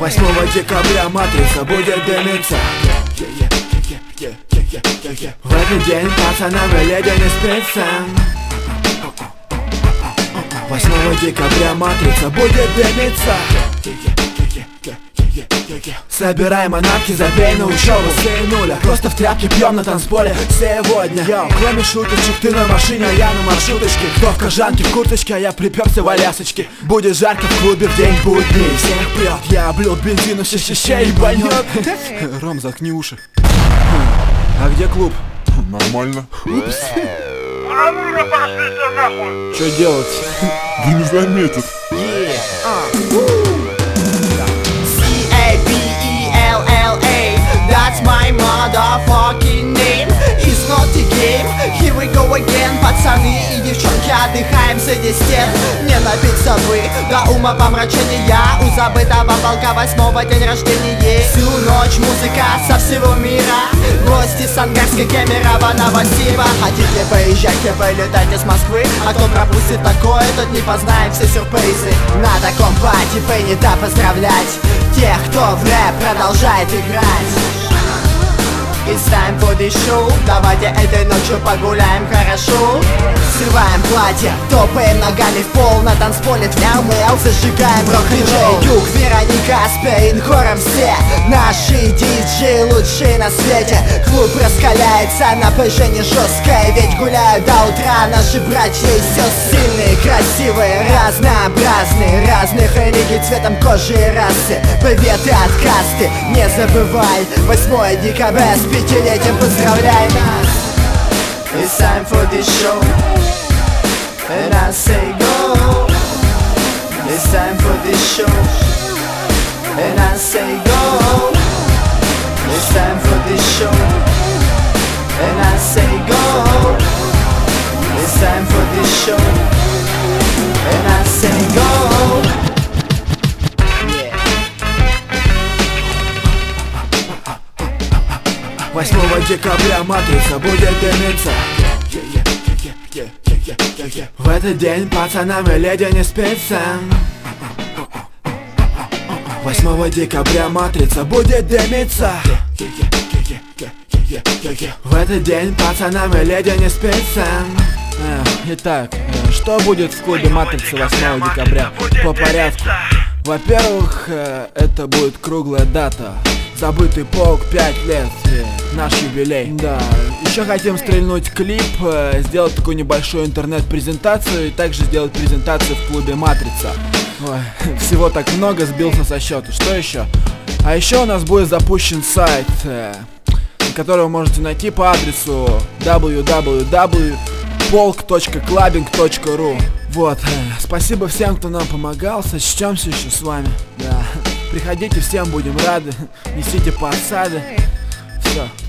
8 декабря матрица будет дымиться. В этот день пацанам и леди не спится. 8 декабря матрица будет дымиться. Собираем манатки, забей на учебу. Все нуля, просто в тряпке пьем на танцполе сегодня. Кроме шуточек, ты на машине, а я на маршруточке. Кто в кожанке, в курточке, а я приперся в алясочке. Будет жарко в клубе в день будний. Всех прет, я облил бензину, ща-ща-ща и банет. Ром, заткни уши. А где клуб? Нормально. А ну же пошлите нахуй! Что делать? Да не заметят. C-A-B-E-L-L-A, that's my motherfucking name. It's not a game, here we go again. Пацаны и девчонки, отдыхаем среди стен. Не напиться бы до ума помрачения. У забытого полка 8-го день рождения. Всю ночь музыка со всего мира. Гости с Ангарска, Кемерово, Новосиба. Хотите поезжайте, полетайте с Москвы. А кто пропустит такое, тот не познает все сюрпризы. На таком пати принято поздравлять тех, кто в рэп продолжает играть. It's time for this show. Давайте этой ночью погуляем хорошо. Срываем платье, топаем ногами в пол. На танцполе мяу-мяу, зажигаем рок-н-ролл. Юг, Вероника, Аспирин, хором все. Наши диджеи лучшие на свете. Клуб раскаляется, напряжение жесткое. Ведь гуляют до утра наши братья и сестры. Сильные, красивые, разнообразные. Разных религий, цветом кожи и расы. Приветы от касты, не забывай. 8 декабря с 5-летием поздравляй нас. It's time for this show, and I say go. It's time for this show, and I say go. It's time for this show, and I say go. It's time for this show, and I say go. 8 декабря матрица будет дымиться. В этот день пацанам и леди не спится. 8 декабря матрица будет дымиться. В этот день пацанам и леди не спится. Итак, что будет в клубе матрицы 8 декабря? По порядку. Во-первых, это будет круглая дата. Забытый полк, 5 лет, наш юбилей. Да, еще хотим стрельнуть клип, сделать такую небольшую интернет-презентацию и также сделать презентацию в клубе Матрица. Ой, всего так много, сбился со счета. Что еще? А еще у нас будет запущен сайт, который вы можете найти по адресу www.polk.clubbing.ru. Вот, спасибо всем, кто нам помогал, сочтемся еще с вами. Да. Приходите, всем будем рады. Несите подсады. Все.